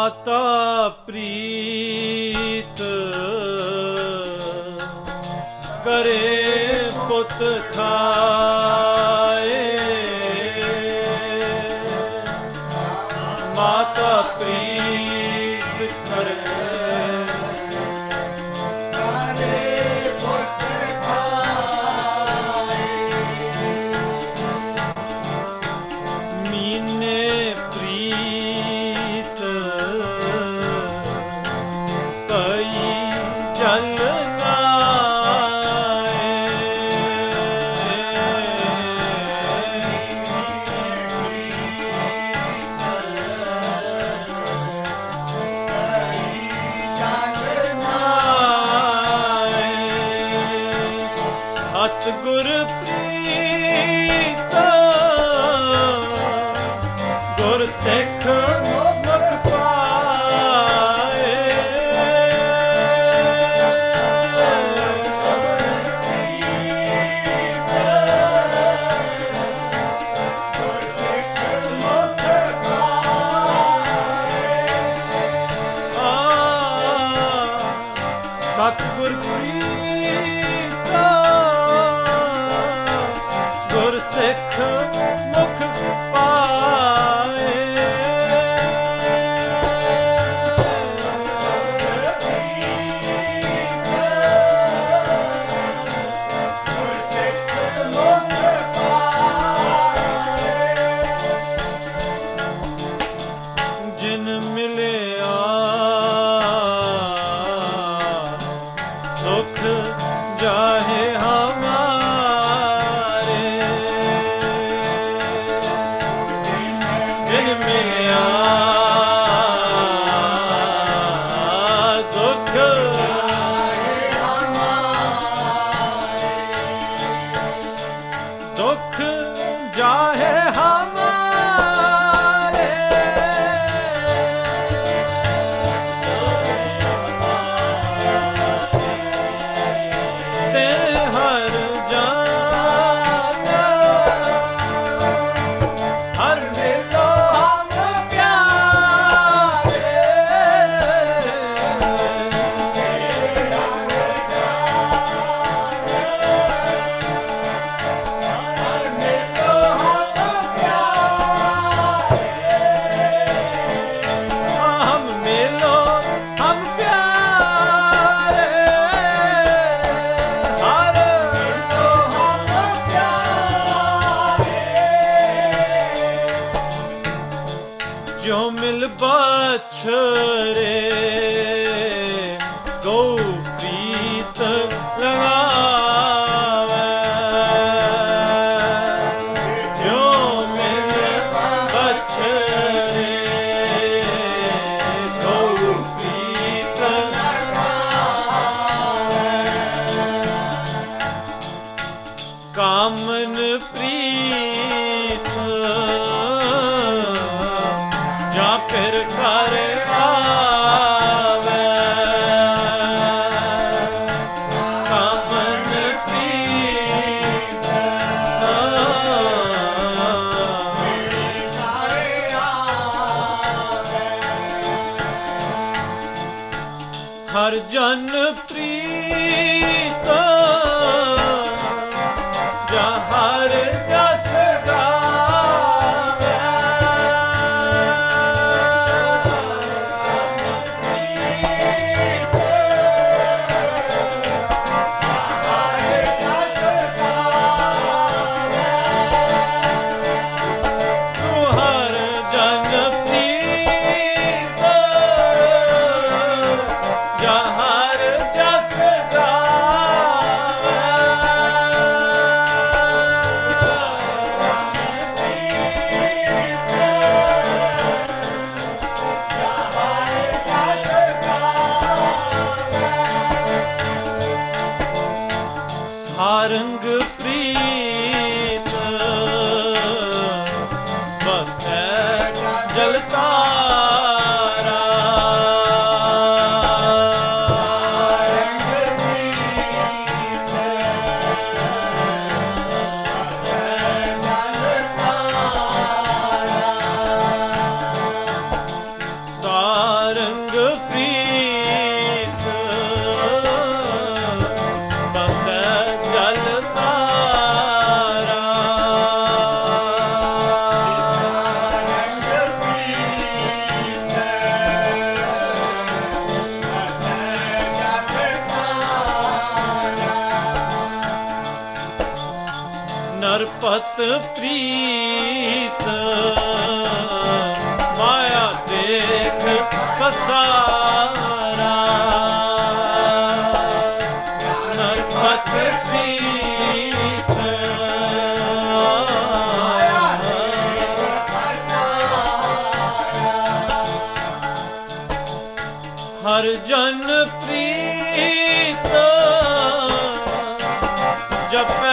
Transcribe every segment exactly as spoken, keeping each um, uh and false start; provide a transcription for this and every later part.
माता प्रीत करे पुत खाए, माता प्रीत करे पुत खाए, मीने प्रीत कई जल सतगुर प्रीत गुर सिख मुख पाए, सतगुर प्रीत गुर सिख मुख पाए, जिन मिलिया सुख जाहे हमारे, जिन मिलिया सुख दुख जाहे हमारे, ते हर जाना हर मिलो हम प्यारे, हर मिलो हम प्यारे, हम मिलो हम प्यारे, हर मिलो हम प्यारे, जो मिल बछरे गौ प्रीत लगावे, जो मिल बछरे गौ प्रीत लगावे, कामन प्रीत जा फिर कर आवे, कामन प्रीत हर जन प्रीत जा हर जस गावे, तू हर जन प्रीत जा हर प्रीत माया देख पसारा नरपत प्रीत हर जन प्रीत जपै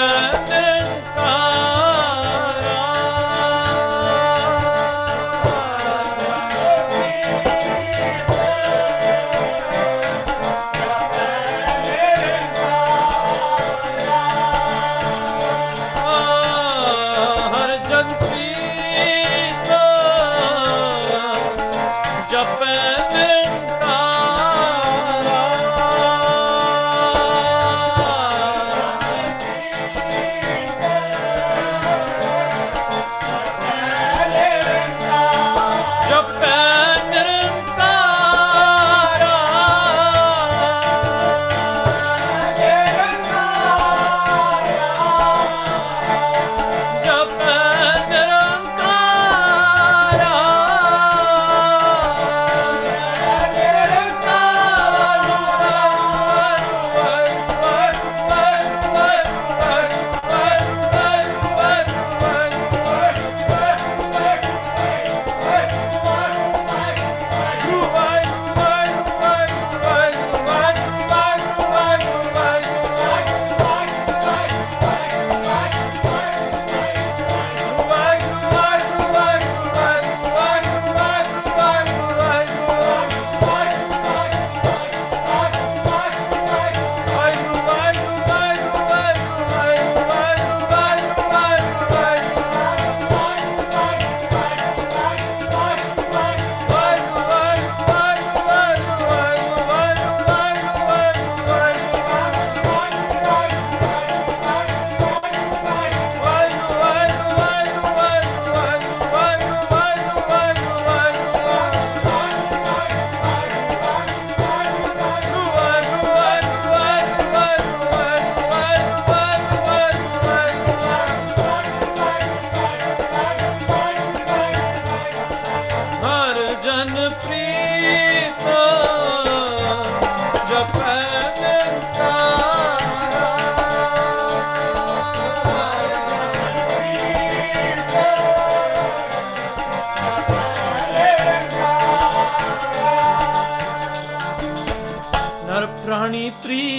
प्राणी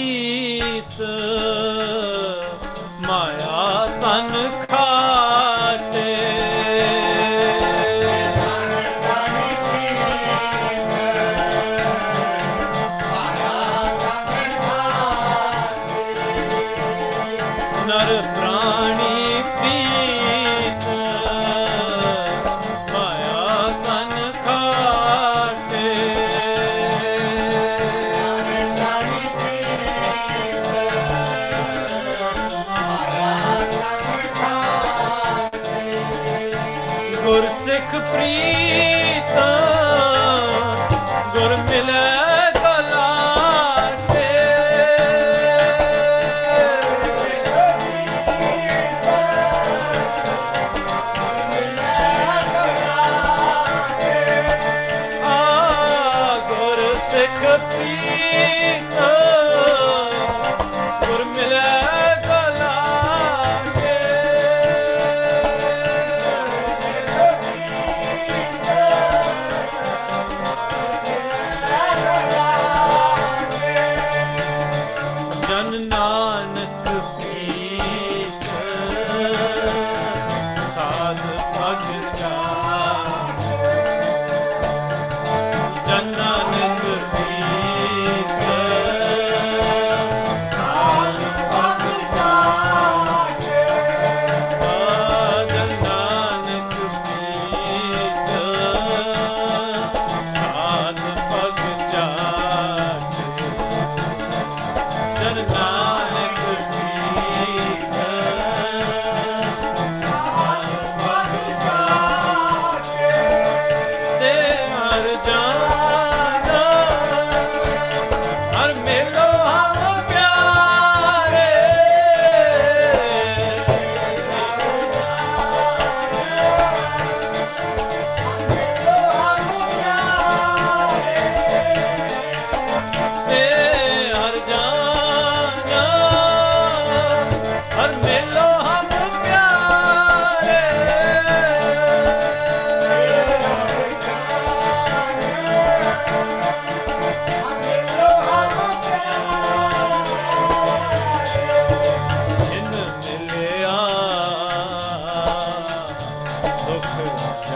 प्रीत माया तन खाते नर प्राणी प्रीत माया तन खाते गुरसिख प्रीत गुर मिलै गलाटे आ गुरसिख प्रीत गुर मिलै नानक प्रीत साध भगत जन नानक प्रीत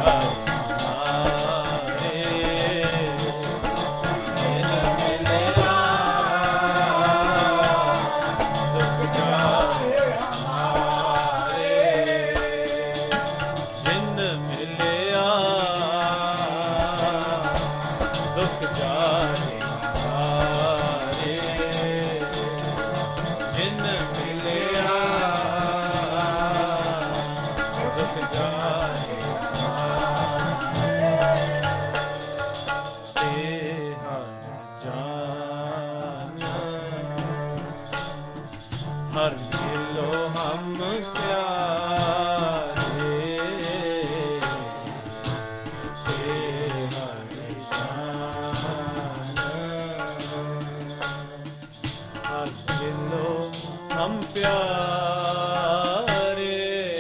हर मिलो हम प्यारे, हे हरि जान। हर मिलो हम प्यारे।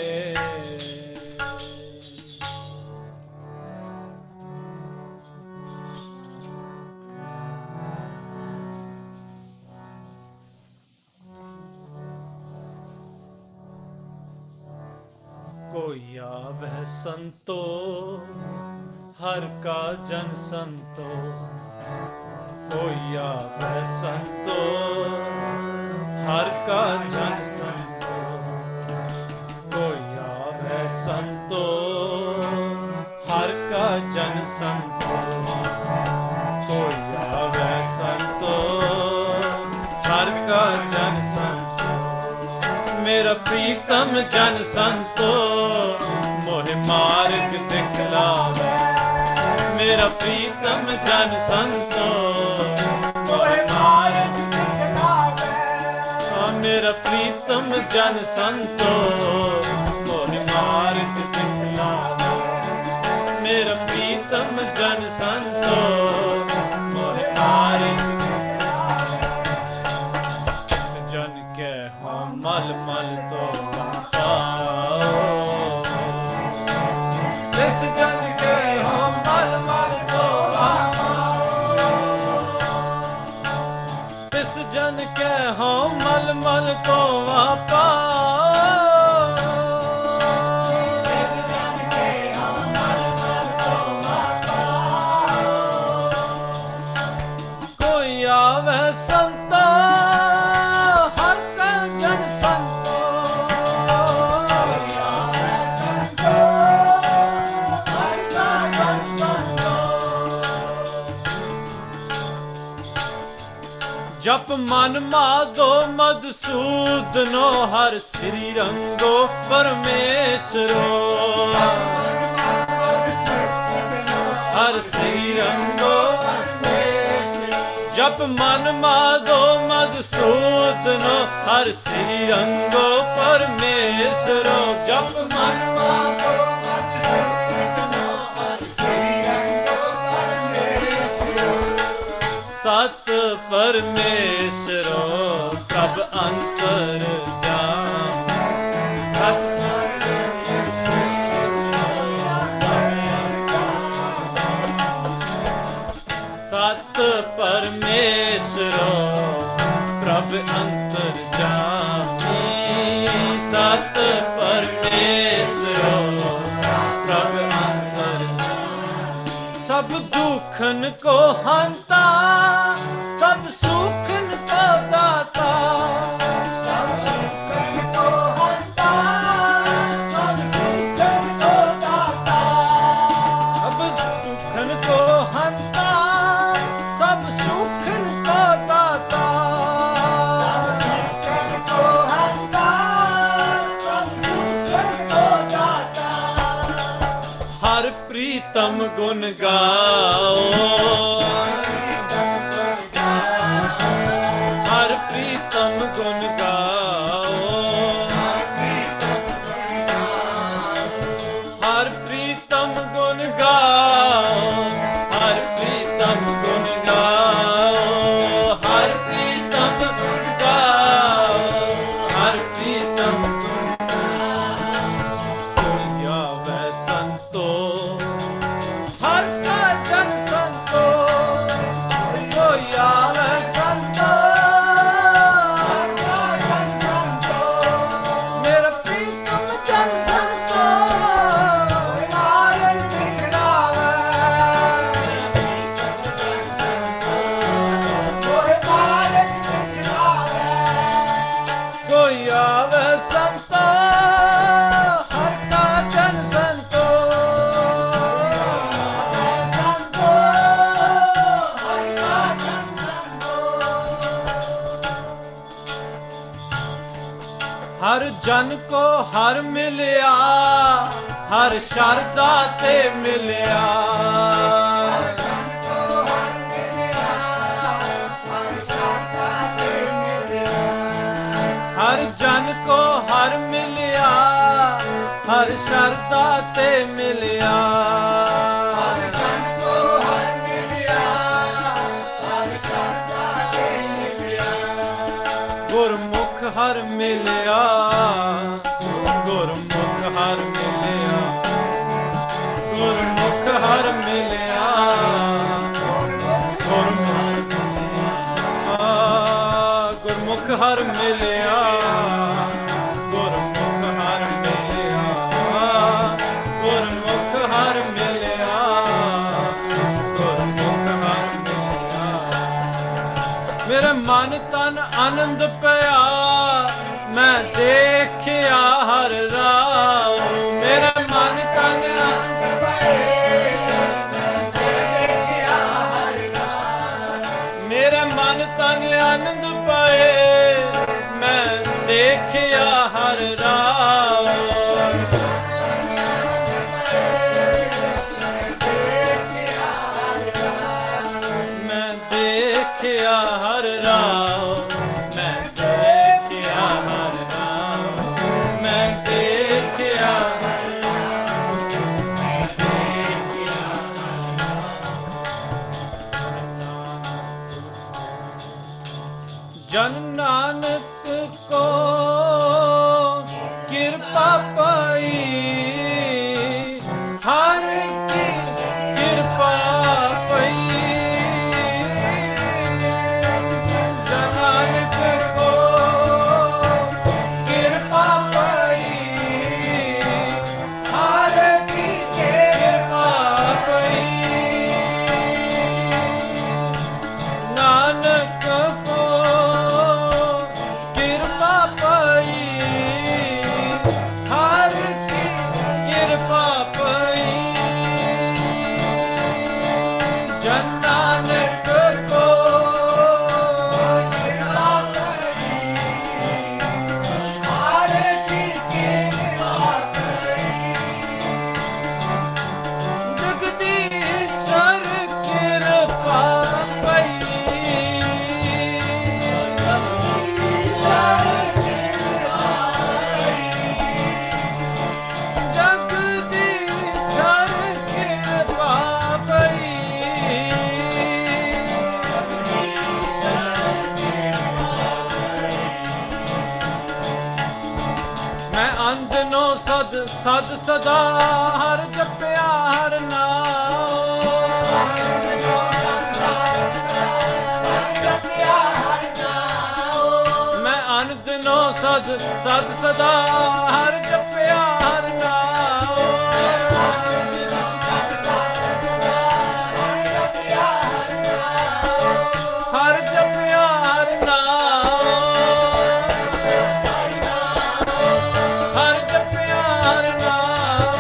कोई आवे संतो, हर का जन संतो। कोई आवे संतो, हर का जन संतो। कोई आवे संतो, हर का जन संतो। कोई आवे संतो, हर का जन संतो। मेरा प्रीतम जन संतो, मोहे मार्ग दिखलावे। मेरा प्रीतम जन संतो, मोहे मार्ग दिखलावे। मेरा प्रीतम जन संतो, मोहे मार्ग दिखलावे। मेरा प्रीतम जन संतो, मोहे मार्ग जन के हो मल मल तो पाओ। जिस जन के हो मल मल तो पाओ। जिस जन के हो मल मल तो पाओ। जिस जन के हो मल मल तो पाओ। कोई आवे संतो, जप मन माधो मधुसूदनो, हर श्री रंगो परमेश्वरो। हर श्री रंगो जप मन माधो मधुसूदनो, हर श्री रंगो परमेश्वरो। जप मन माधो मधुसूदनो, हर श्री रंगो परमेश्वरो। सत परमेश्वरो कब अंतर जाम। सत सत परमेश्वरो प्रभ अंतर जामी। सत परमेश्वरो प्रभ अंतर जामी। सब दुखन को हंता, सब सुखन को दाता। सब दुखन को हंता, सब सुखन को दाता। सब दुखन को हंता, सब सुखन को दाता। सब दुखन को हंता, सब सुखन को दाता। हर प्रीतम गुण गाओ। हर प्रीतम गुण गाओ। हर प्रीतम गुण गाओ। हर प्रीतम गुण गाओ। हर प्रीतम गुण गाओ। हर प्रीतम गुण गाओ। कोई आवे संतो, हर का जन संतो। ਜਨ ਕੋ ਹਰ ਮਿਲਿਆ, ਹਰ ਸ਼ਰਧਾ ਤੇ ਮਿਲਿਆ। ਹਰ ਜਨ ਕੋ ਹਰ ਮਿਲਿਆ, ਹਰ ਸ਼ਰਧਾ ਤੇ ਮਿਲਿਆ। ਹਰ ਜਨ ਕੋ ਹਰ ਮਿਲਿਆ, ਹਰ ਸ਼ਰਧਾ ਤੇ ਮਿਲਿਆ। ਗੁਰਮੁਖ ਹਰ ਮਿਲਿਆ, ਗੁਰਮੁਖ ਹਰ ਮਿਲਿਆ, ਗੁਰਮੁਖ ਹਰ ਮਿਲਿਆ, ਗੁਰਮੁਖ ਗੁਰਮੁਖ ਹਰ ਮਿਲਿਆ, ਗੁਰਮੁਖ ਹਰ ਮਿਲਿਆ, ਗੁਰਮੁਖ ਹਰ ਮਿਲਿਆ, ਗੁਰਮੁਖ ਹਰ ਮਿਲਿਆ। ਮੇਰੇ ਮਨ ਤਨ ਆਨੰਦ ਪਿਆ, ਮੈਂ ਦੇਖਿਆ ਹਰ ਰਾਹ। ਮੇਰੇ ਮਨ ਤਨ ਆਨੰਦ ਪਏ, ਮੈਂ ਦੇਖਿਆ ਹਰ ਰਾਹ। ਮੇਰੇ ਮਨ ਤਨ ਆਨੰਦ ਪਏ, ਮੈਂ ਦੇਖਿਆ ਹਰ ਰਾਹ। ਮੈਂ ਦੇਖਿਆ ਹਰ ਰਾਹ, ਮੈਂ ਦੇਖਿਆ ਹਰ ਰਾਹ, ਮੈਂ ਦੇਖਿਆ ਹਰ ਰਾਹ, ਮੈਂ ਦੇਖਿਆ ਹਰ ਰਾਹ। ਜਨ ਨਾਨਕ ਕੋ ਕਿਰਪਾ ਪਾਈ, ਹਰ ਕੀ ਕਿਰਪਾ ਪਈ। ਜਨ ਨਾਨਕ ਕੋ ਕਿਰਪਾ ਪਾਈ, ਹਰ ਕੀ ਕਿਰਪਾ ਪਈ। ਨਾਨਕ ਕੋ ਕਿਰਪਾ ਪਈ, ਹਰ ਕੀ ਕਿਰਪਾ ਪਈ। ਜਨ ਨਾਨਕ ਕੋ ਕਿਰਪਾ ਪਈ, ਹਰ ਕੀ ਕਿਰਪਾ ਪਈ। ਜਗਦੀਸ਼ਰ ਕਿਰਪਾ ਪਈ, ਜਗਦੀਸ਼ਰ ਕਿਰਪਾ ਪਈ। ਜਗਦੀਸ਼ਰ ਕਿਰਪਾ ਪਈ, ਮੈਂ ਅੰਜਨੋ ਸਦ ਸਦ ਸਦਾ ਹਰ ਜਪਿਆ ਹਰ ਨਾਮ। ਮੈਂ ਅੰਜਨੋ ਸਦ ਸਦ ਸਦਾ ਹਰ ਜਪਿਆ ਹਰ ਨਾਮ। ਹਰ ਜਪਿਆ ਹਰ ਨਾਮ, ਹਰ ਜਪਿਆ ਹਰ ਨਾਮ।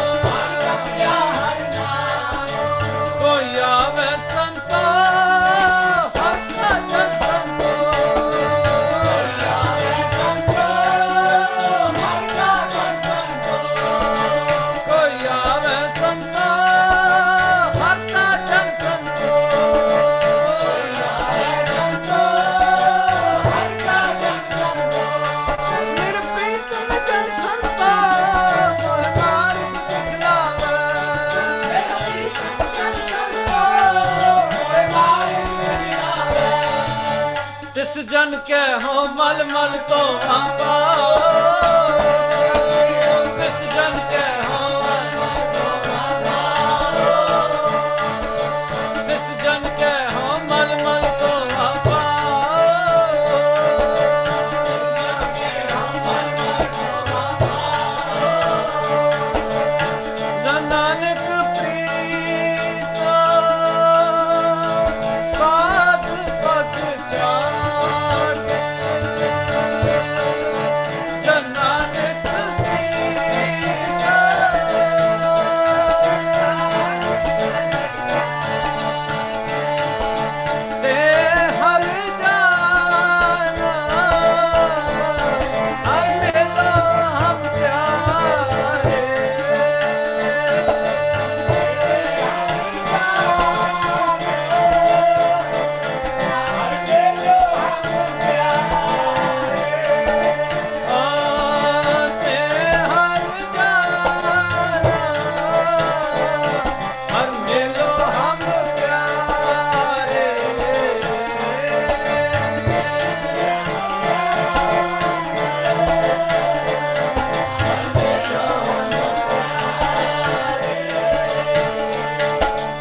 ਕੋਈ ਆਵੇ ਸੰਤੋ, ਹੱਸਦਾ ਜਨ ਸੰਤੋ। ਕੋਈ ਆਵੇ ਸੰਤੋ, ਹੱਸਦਾ ਜਨ ਸੰਤੋ। ਕੋਈ ਆਵੇ ਸੰਤੋ, ਹੱਸਦਾ ਜਨ ਸੰਤੋ। ਕੋਈ ਆਵੇ ਸੰਤੋ, ਹੱਸਦਾ ਜਨ ਸੰਤੋ। ਨਿਰਪੀਤ ਜਨ ਸੰਤੋ, ਮੋਹ ਮਾਰਿ ਖਿਲਾਵੇ। ਤਿਸ ਜਨ ਕੈ ਹੋ ਮਲ ਮਲ ਤੋਂ ਆਪਾ। ਤਿਸ ਜਨ ਕੈ ਹੋ ਮਲ ਮਲ ਤੋਂ ਆਪਾ। ਤਿਸ ਜਨ ਕੈ ਹੋ ਮਲ ਮਲ ਤੋਂ ਆਪਾ। ਜਨ ਨਾਨਕ ਪ੍ਰੀਤ ਸਾਧ ਭਗਤ ਜਾਗੇ।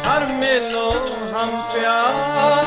ਹਰ ਮੇਲੋ ਹਮ ਪਿਆਰ